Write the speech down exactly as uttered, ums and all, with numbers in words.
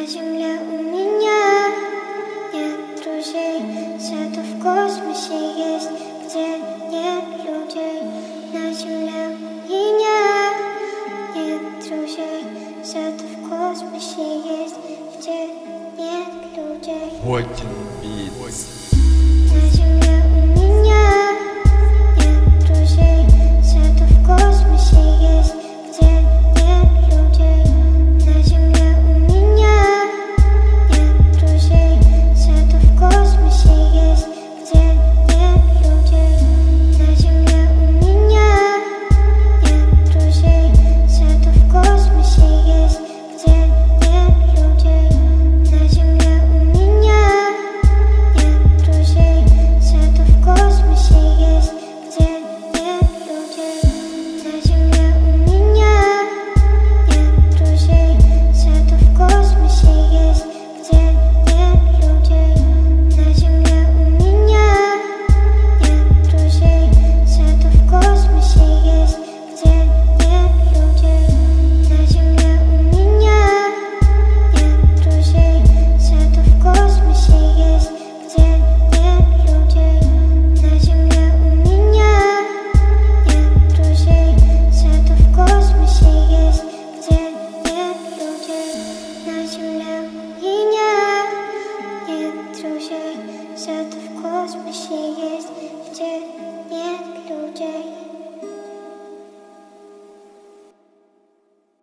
земле у меня нет друзей. Где-то в космосе есть, где нет людей. На земле у меня нет друзей. Где-то в космосе есть, где нет людей. What beats?